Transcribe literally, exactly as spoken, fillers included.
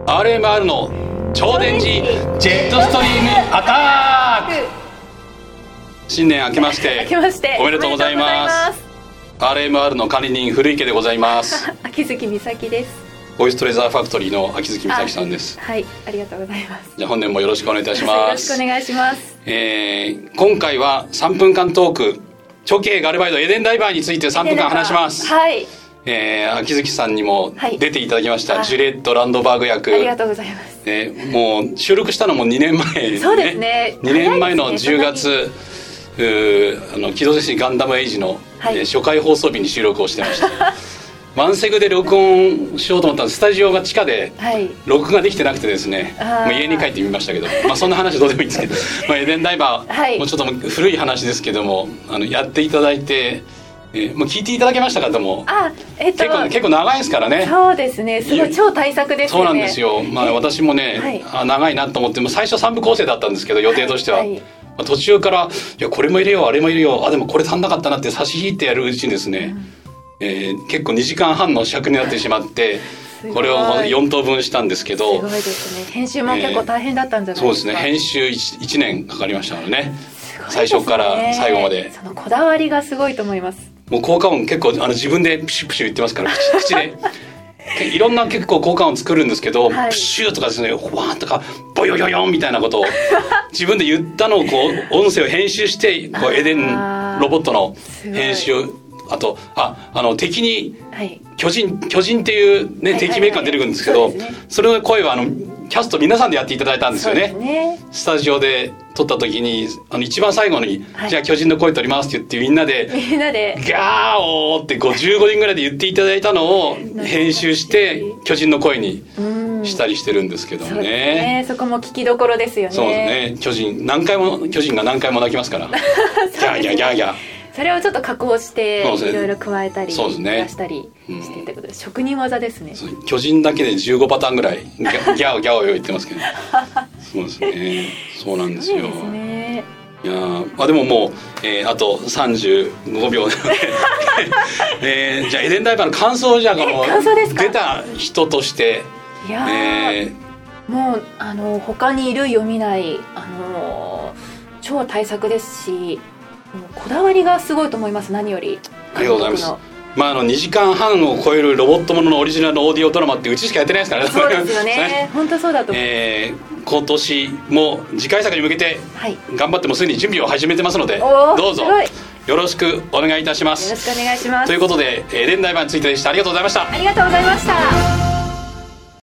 アールエムアール の超電磁ジェットストリームアタック。新年明けまして明けましておめでとうございます。 アールエムアール の管理人古池でございます秋月美咲です。 ボイストレザーファクトリーの秋月美咲さんです。 はい、ありがとうございます。 じゃあ本年もよろしくお願いいたします。 よろしくお願いします。 えー、今回はさんぷんかんトーク、長径ガルバイドエデンダイバーについてさんぷんかん話します。 はい、 えー、秋月さんにも出ていただきました、はい、ジュレット・ランドバーグ役。 ありがとうございます。 えー、もう収録したのもにねんまえ、ね、 そうですね、 にねんまえのじゅうがつ、あの機動戦士ガンダムエイジの、はい、えー、初回放送日に収録をしてましたワンセグで録音しようと思ったらスタジオが地下で録画できてなくてですね、はい、もう家に帰ってみましたけど、まあそんな話どうでもいいんですけどまあエデンダイバー、はい、もうちょっと古い話ですけども、あのやっていただいて、えー、もう聞いていただけましたか。でもあ、えっと、 結構結構長いですからね。 そうですね、すごい超大作ですよね。 そうなんですよ。まあ私もね、はい、あ長いなと思っても最初さんぶ構成だったんですけど予定としては、はいはい、まあ、途中からいやこれも入れようあれも入れよう、あでもこれ足んなかったなって差し引いてやるうちにですね、うん、えー、結構にじかんはんの尺になってしまってこれをよん等分したんですけど、 すごいですね。編集も結構大変だったんじゃないですか。 えー、そうですね、編集 1, いちねんかかりましたからね、最初から最後まで。 そのこだわりがすごいと思います。 もう効果音結構あの自分でプシュプシュ言ってますから口, 口でいろんな結構効果音作るんですけど、はい、プシューとかですね、ホワーとかボヨヨヨンみたいなことを自分で言ったのをこう音声を編集してこうエデンロボットの編集を、あとああの敵に巨人、巨人っていう、ね、敵メーカー出てくるんですけど、それの声はあのキャスト皆さんでやっていただいたんですよ ね, ねスタジオで撮った時にあの一番最後に、はい、じゃあ巨人の声撮りますって言ってみんなでみんなでガーオーってごじゅうごにんぐらいで言っていただいたのを編集して巨人の声にしたりしてるんですけど ね, そうですね。 そこも聞きどころですよね。 そうですね、巨人何回も巨人が何回も泣きますからギャーギャーギャーギャー、それをちょっと加工していろいろ加えたりそうですね、 出したりしてってことで、職人技ですね。 巨人だけでじゅうごパターンぐらいギャーギャーギャーを言ってますけどそうですね、そうなんですよ。そうですね。いやまあでももう、えー、あとさんじゅうごびょうなので、えー、じゃあエデンダイバーの感想をじゃあこの出た人として、 いや、えー、もうあの他にいる読みないあの超大作ですし、こだわりがすごいと思います。何よりありがとうございます。まあ、あのにじかんはんを超えるロボットもののオリジナルのオーディオドラマってうちしかやってないですからね。 そうですよね本当そうだと思う、 えー、今年も次回作に向けて頑張ってもすでに準備を始めてますので、 はい、 どうぞよろしくお願いいたします。 よろしくお願いします。 ということでエデンダイバーについてでした。ありがとうございました。 ありがとうございました。